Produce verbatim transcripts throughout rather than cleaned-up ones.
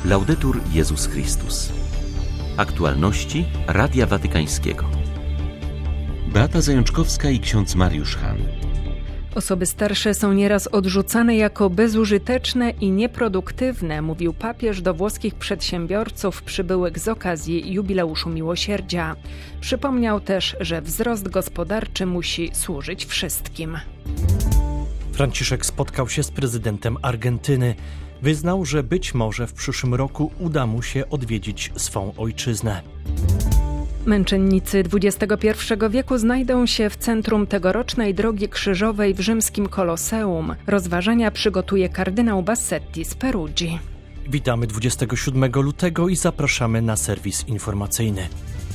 Laudetur Jezus Chrystus. Aktualności Radia Watykańskiego. Beata Zajączkowska i ksiądz Mariusz Hahn. Osoby starsze są nieraz odrzucane jako bezużyteczne i nieproduktywne, mówił papież do włoskich przedsiębiorców przybyłych z okazji jubileuszu miłosierdzia. Przypomniał też, że wzrost gospodarczy musi służyć wszystkim. Franciszek spotkał się z prezydentem Argentyny. Wyznał, że być może w przyszłym roku uda mu się odwiedzić swą ojczyznę. Męczennicy dwudziestego pierwszego wieku znajdą się w centrum tegorocznej Drogi Krzyżowej w rzymskim Koloseum. Rozważania przygotuje kardynał Bassetti z Perugii. Witamy dwudziestego siódmego lutego i zapraszamy na serwis informacyjny.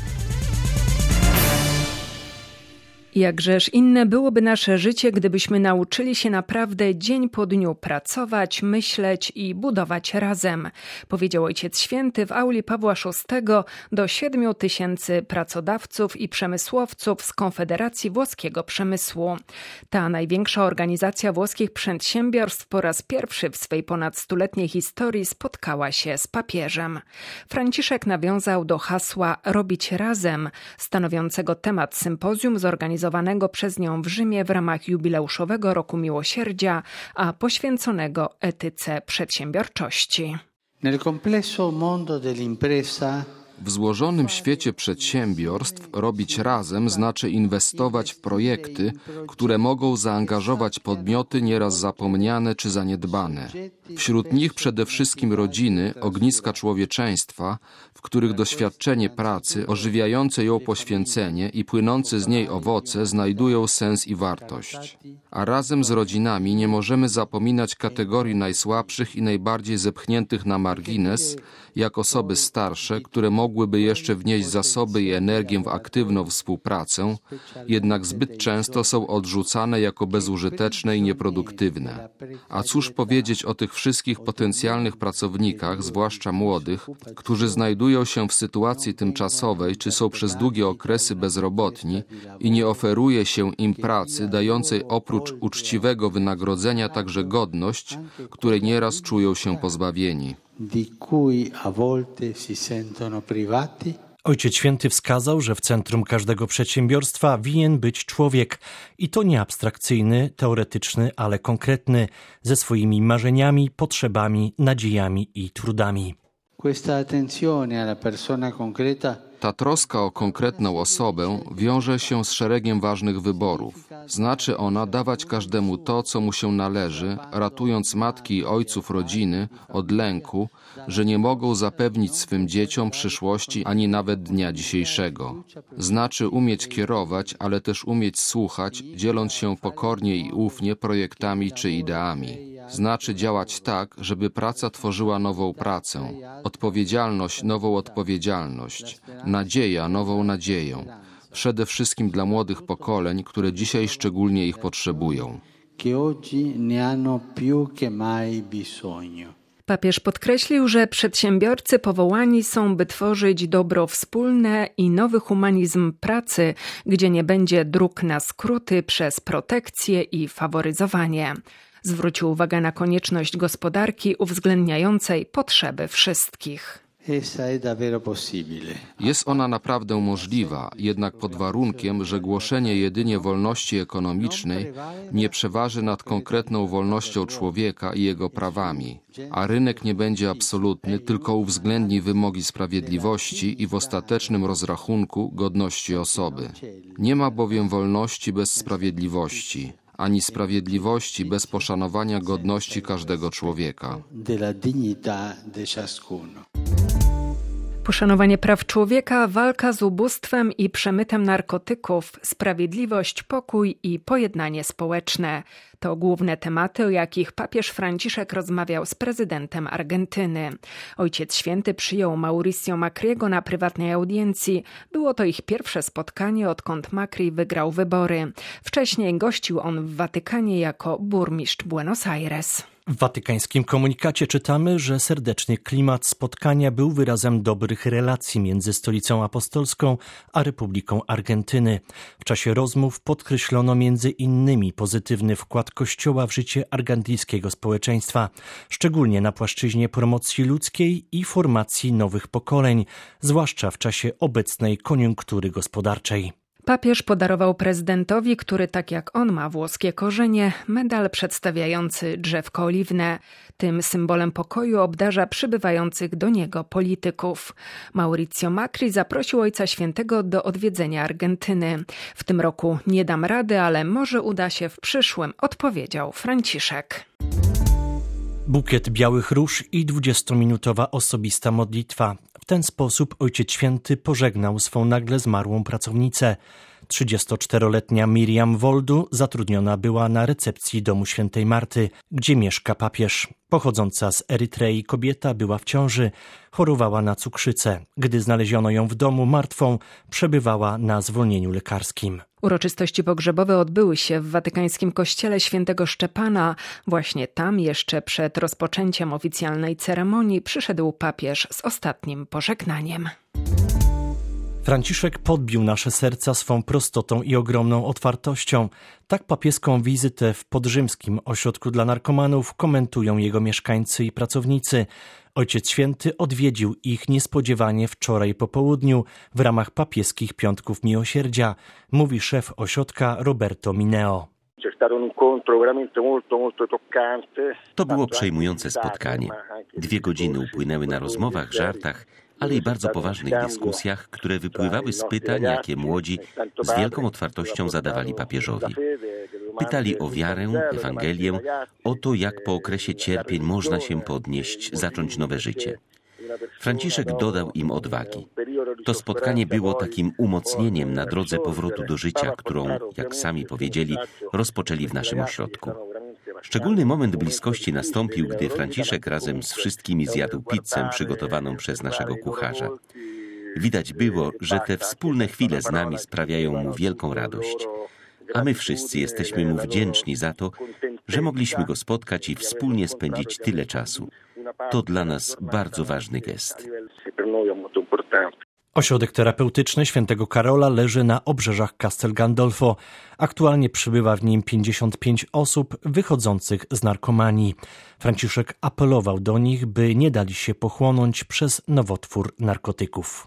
Jakżeż inne byłoby nasze życie, gdybyśmy nauczyli się naprawdę dzień po dniu pracować, myśleć i budować razem, powiedział Ojciec Święty w auli Pawła szóstego do siedmiu tysięcy pracodawców i przemysłowców z Konfederacji Włoskiego Przemysłu. Ta największa organizacja włoskich przedsiębiorstw po raz pierwszy w swej ponad stuletniej historii spotkała się z papieżem. Franciszek nawiązał do hasła „Robić razem”, stanowiącego temat sympozjum zorganizowanego zorganizowanego przez nią w Rzymie w ramach jubileuszowego Roku Miłosierdzia, a poświęconego etyce przedsiębiorczości. Nel complesso mondo dell'impresa W złożonym świecie przedsiębiorstw robić razem znaczy inwestować w projekty, które mogą zaangażować podmioty nieraz zapomniane czy zaniedbane. Wśród nich przede wszystkim rodziny, ogniska człowieczeństwa, w których doświadczenie pracy, ożywiające ją poświęcenie i płynące z niej owoce znajdują sens i wartość. A razem z rodzinami nie możemy zapominać kategorii najsłabszych i najbardziej zepchniętych na margines, jak osoby starsze, które mogłyby jeszcze wnieść zasoby i energię w aktywną współpracę, jednak zbyt często są odrzucane jako bezużyteczne i nieproduktywne. A cóż powiedzieć o tych wszystkich potencjalnych pracownikach, zwłaszcza młodych, którzy znajdują się w sytuacji tymczasowej czy są przez długie okresy bezrobotni i nie oferuje się im pracy dającej oprócz uczciwego wynagrodzenia także godność, której nieraz czują się pozbawieni. di cui a volte si sentono privati. Ojciec Święty wskazał, że w centrum każdego przedsiębiorstwa winien być człowiek i to nie abstrakcyjny, teoretyczny, ale konkretny, ze swoimi marzeniami, potrzebami, nadziejami i trudami. Questa attenzione alla persona concreta Ta troska o konkretną osobę wiąże się z szeregiem ważnych wyborów. Znaczy ona dawać każdemu to, co mu się należy, ratując matki i ojców rodziny od lęku, że nie mogą zapewnić swym dzieciom przyszłości ani nawet dnia dzisiejszego. Znaczy umieć kierować, ale też umieć słuchać, dzieląc się pokornie i ufnie projektami czy ideami. Znaczy działać tak, żeby praca tworzyła nową pracę, odpowiedzialność nową odpowiedzialność, nadzieja nową nadzieję, przede wszystkim dla młodych pokoleń, które dzisiaj szczególnie ich potrzebują. che oggi ne hanno più che mai bisogno. Papież podkreślił, że przedsiębiorcy powołani są, by tworzyć dobro wspólne i nowy humanizm pracy, gdzie nie będzie dróg na skróty przez protekcję i faworyzowanie. Zwrócił uwagę na konieczność gospodarki uwzględniającej potrzeby wszystkich. Jest ona naprawdę możliwa, jednak pod warunkiem, że głoszenie jedynie wolności ekonomicznej nie przeważy nad konkretną wolnością człowieka i jego prawami, a rynek nie będzie absolutny, tylko uwzględni wymogi sprawiedliwości i w ostatecznym rozrachunku godności osoby. Nie ma bowiem wolności bez sprawiedliwości, ani sprawiedliwości bez poszanowania godności każdego człowieka. Poszanowanie praw człowieka, walka z ubóstwem i przemytem narkotyków, sprawiedliwość, pokój i pojednanie społeczne. To główne tematy, o jakich papież Franciszek rozmawiał z prezydentem Argentyny. Ojciec Święty przyjął Mauricio Macriego na prywatnej audiencji. Było to ich pierwsze spotkanie, odkąd Macri wygrał wybory. Wcześniej gościł on w Watykanie jako burmistrz Buenos Aires. W watykańskim komunikacie czytamy, że serdeczny klimat spotkania był wyrazem dobrych relacji między Stolicą Apostolską a Republiką Argentyny. W czasie rozmów podkreślono między innymi pozytywny wkład Kościoła w życie argentyńskiego społeczeństwa, szczególnie na płaszczyźnie promocji ludzkiej i formacji nowych pokoleń, zwłaszcza w czasie obecnej koniunktury gospodarczej. Papież podarował prezydentowi, który tak jak on ma włoskie korzenie, medal przedstawiający drzewko oliwne. Tym symbolem pokoju obdarza przybywających do niego polityków. Mauricio Macri zaprosił Ojca Świętego do odwiedzenia Argentyny. W tym roku nie dam rady, ale może uda się w przyszłym, odpowiedział Franciszek. Bukiet białych róż i dwudziestominutowa osobista modlitwa. W ten sposób Ojciec Święty pożegnał swą nagle zmarłą pracownicę. trzydziestoczteroletnia Miriam Woldu zatrudniona była na recepcji domu świętej Marty, gdzie mieszka papież. Pochodząca z Erytrei kobieta była w ciąży, chorowała na cukrzycę. Gdy znaleziono ją w domu martwą, przebywała na zwolnieniu lekarskim. Uroczystości pogrzebowe odbyły się w watykańskim kościele świętego Szczepana. Właśnie tam jeszcze przed rozpoczęciem oficjalnej ceremonii przyszedł papież z ostatnim pożegnaniem. Franciszek podbił nasze serca swą prostotą i ogromną otwartością. Tak papieską wizytę w podrzymskim ośrodku dla narkomanów komentują jego mieszkańcy i pracownicy. Ojciec Święty odwiedził ich niespodziewanie wczoraj po południu w ramach papieskich Piątków Miłosierdzia, mówi szef ośrodka Roberto Mineo. To było przejmujące spotkanie. Dwie godziny upłynęły na rozmowach, żartach, ale i bardzo poważnych dyskusjach, które wypływały z pytań, jakie młodzi z wielką otwartością zadawali papieżowi. Pytali o wiarę, Ewangelię, o to, jak po okresie cierpień można się podnieść, zacząć nowe życie. Franciszek dodał im odwagi. To spotkanie było takim umocnieniem na drodze powrotu do życia, którą, jak sami powiedzieli, rozpoczęli w naszym ośrodku. Szczególny moment bliskości nastąpił, gdy Franciszek razem z wszystkimi zjadł pizzę przygotowaną przez naszego kucharza. Widać było, że te wspólne chwile z nami sprawiają mu wielką radość. A my wszyscy jesteśmy mu wdzięczni za to, że mogliśmy go spotkać i wspólnie spędzić tyle czasu. To dla nas bardzo ważny gest. Ośrodek terapeutyczny Świętego Karola leży na obrzeżach Castel Gandolfo. Aktualnie przybywa w nim pięćdziesiąt pięć osób wychodzących z narkomanii. Franciszek apelował do nich, by nie dali się pochłonąć przez nowotwór narkotyków.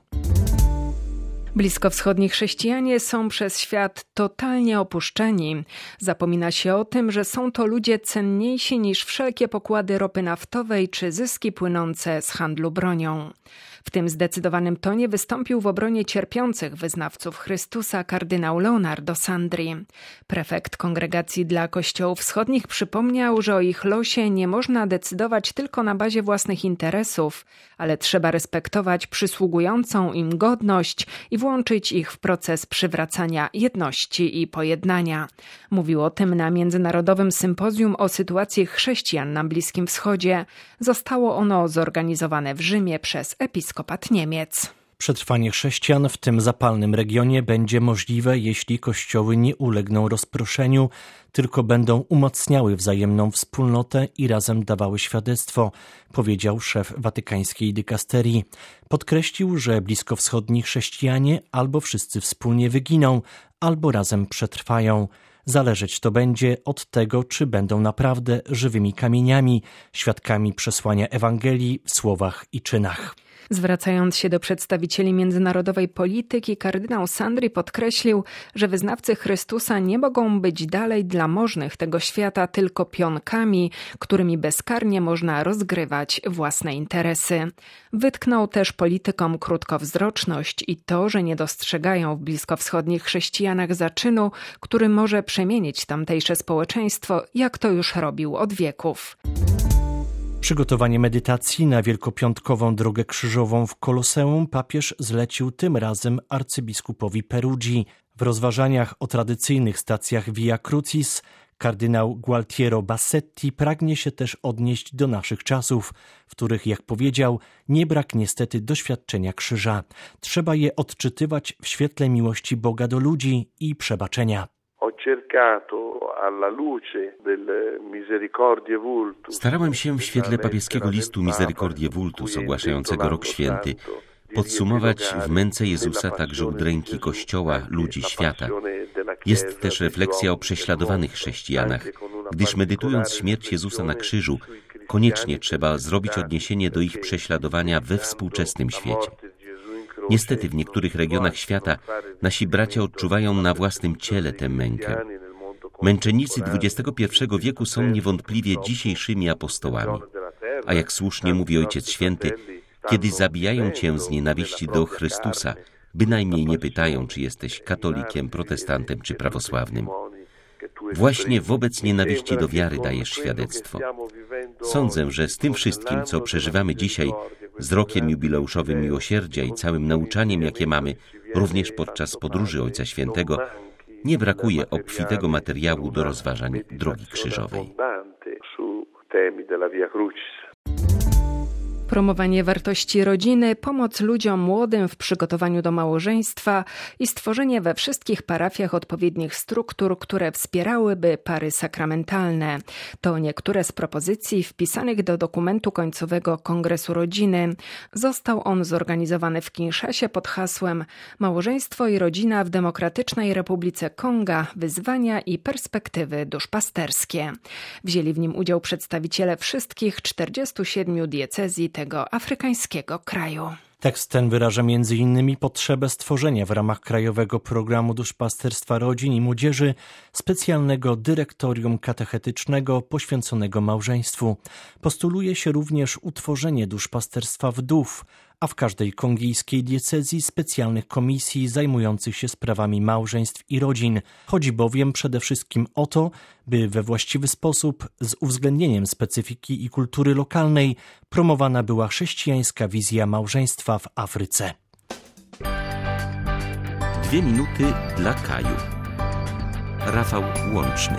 Bliskowschodni chrześcijanie są przez świat totalnie opuszczeni. Zapomina się o tym, że są to ludzie cenniejsi niż wszelkie pokłady ropy naftowej czy zyski płynące z handlu bronią. W tym zdecydowanym tonie wystąpił w obronie cierpiących wyznawców Chrystusa kardynał Leonardo Sandri. Prefekt Kongregacji dla Kościołów Wschodnich przypomniał, że o ich losie nie można decydować tylko na bazie własnych interesów, ale trzeba respektować przysługującą im godność i włączyć ich w proces przywracania jedności i pojednania. Mówił o tym na Międzynarodowym Sympozjum o sytuacji chrześcijan na Bliskim Wschodzie. Zostało ono zorganizowane w Rzymie przez episkopat Niemiec. Przetrwanie chrześcijan w tym zapalnym regionie będzie możliwe, jeśli kościoły nie ulegną rozproszeniu, tylko będą umacniały wzajemną wspólnotę i razem dawały świadectwo, powiedział szef watykańskiej dykasterii. Podkreślił, że bliskowschodni chrześcijanie albo wszyscy wspólnie wyginą, albo razem przetrwają. Zależeć to będzie od tego, czy będą naprawdę żywymi kamieniami, świadkami przesłania Ewangelii w słowach i czynach. Zwracając się do przedstawicieli międzynarodowej polityki, kardynał Sandri podkreślił, że wyznawcy Chrystusa nie mogą być dalej dla możnych tego świata tylko pionkami, którymi bezkarnie można rozgrywać własne interesy. Wytknął też politykom krótkowzroczność i to, że nie dostrzegają w bliskowschodnich chrześcijanach zaczynu, który może przemienić tamtejsze społeczeństwo, jak to już robił od wieków. Przygotowanie medytacji na wielkopiątkową drogę krzyżową w Koloseum papież zlecił tym razem arcybiskupowi Perugii. W rozważaniach o tradycyjnych stacjach Via Crucis kardynał Gualtiero Bassetti pragnie się też odnieść do naszych czasów, w których, jak powiedział, nie brak niestety doświadczenia krzyża. Trzeba je odczytywać w świetle miłości Boga do ludzi i przebaczenia. Starałem się w świetle papieskiego listu Misericordiae Vultus ogłaszającego Rok Święty podsumować w męce Jezusa także udręki Kościoła, ludzi świata. Jest też refleksja o prześladowanych chrześcijanach, gdyż medytując śmierć Jezusa na krzyżu, koniecznie trzeba zrobić odniesienie do ich prześladowania we współczesnym świecie. Niestety w niektórych regionach świata nasi bracia odczuwają na własnym ciele tę mękę. Męczennicy dwudziestego pierwszego wieku są niewątpliwie dzisiejszymi apostołami. A jak słusznie mówi Ojciec Święty, kiedy zabijają cię z nienawiści do Chrystusa, bynajmniej nie pytają, czy jesteś katolikiem, protestantem czy prawosławnym. Właśnie wobec nienawiści do wiary dajesz świadectwo. Sądzę, że z tym wszystkim, co przeżywamy dzisiaj, z rokiem jubileuszowym miłosierdzia i całym nauczaniem, jakie mamy, również podczas podróży Ojca Świętego, nie brakuje obfitego materiału do rozważań drogi krzyżowej. Promowanie wartości rodziny, pomoc ludziom młodym w przygotowaniu do małżeństwa i stworzenie we wszystkich parafiach odpowiednich struktur, które wspierałyby pary sakramentalne. To niektóre z propozycji wpisanych do dokumentu końcowego Kongresu Rodziny. Został on zorganizowany w Kinszasie pod hasłem Małżeństwo i rodzina w Demokratycznej Republice Konga – wyzwania i perspektywy duszpasterskie. Wzięli w nim udział przedstawiciele wszystkich czterdziestu siedmiu diecezji tego afrykańskiego kraju. Tekst ten wyraża między innymi potrzebę stworzenia w ramach Krajowego Programu Duszpasterstwa Rodzin i Młodzieży specjalnego dyrektorium katechetycznego poświęconego małżeństwu. Postuluje się również utworzenie duszpasterstwa wdów, a w każdej kongijskiej diecezji specjalnych komisji zajmujących się sprawami małżeństw i rodzin. Chodzi bowiem przede wszystkim o to, by we właściwy sposób, z uwzględnieniem specyfiki i kultury lokalnej, promowana była chrześcijańska wizja małżeństwa w Afryce. Dwie minuty dla Kaju. Rafał Łączny.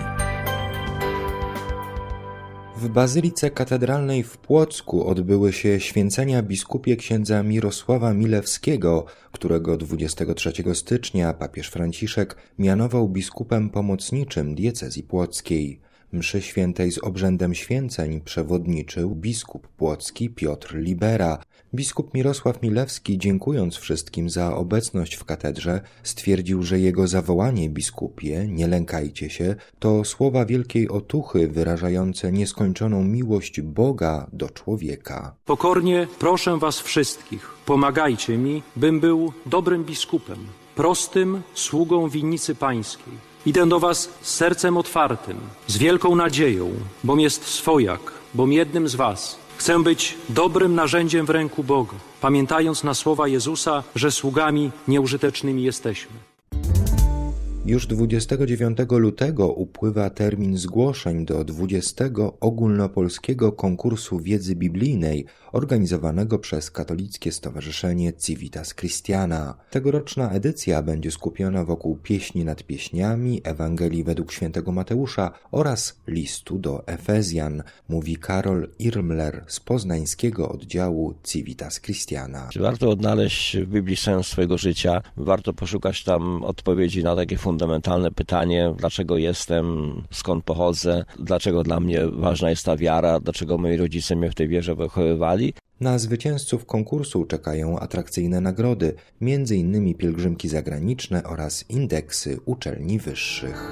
W Bazylice Katedralnej w Płocku odbyły się święcenia biskupie księdza Mirosława Milewskiego, którego dwudziestego trzeciego stycznia papież Franciszek mianował biskupem pomocniczym diecezji płockiej. Mszy świętej z obrzędem święceń przewodniczył biskup płocki Piotr Libera. Biskup Mirosław Milewski, dziękując wszystkim za obecność w katedrze, stwierdził, że jego zawołanie biskupie, nie lękajcie się, to słowa wielkiej otuchy wyrażające nieskończoną miłość Boga do człowieka. Pokornie proszę was wszystkich, pomagajcie mi, bym był dobrym biskupem, prostym sługą winnicy pańskiej. Idę do was z sercem otwartym, z wielką nadzieją, bom jest swojak, bom jednym z was. Chcę być dobrym narzędziem w ręku Boga, pamiętając na słowa Jezusa, że sługami nieużytecznymi jesteśmy. Już dwudziestego dziewiątego lutego upływa termin zgłoszeń do dwudziestego ogólnopolskiego konkursu wiedzy biblijnej organizowanego przez katolickie stowarzyszenie Civitas Christiana. Tegoroczna edycja będzie skupiona wokół pieśni nad pieśniami, Ewangelii według świętego Mateusza oraz listu do Efezjan, mówi Karol Irmler z poznańskiego oddziału Civitas Christiana. Warto odnaleźć w Biblii sens swojego życia, warto poszukać tam odpowiedzi na takie fundamentalne pytanie, dlaczego jestem, skąd pochodzę, dlaczego dla mnie ważna jest ta wiara, dlaczego moi rodzice mnie w tej wierze wychowywali. Na zwycięzców konkursu czekają atrakcyjne nagrody, między innymi pielgrzymki zagraniczne oraz indeksy uczelni wyższych.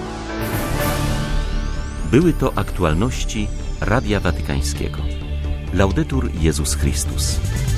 Były to aktualności Radia Watykańskiego. Laudetur Jezus Chrystus.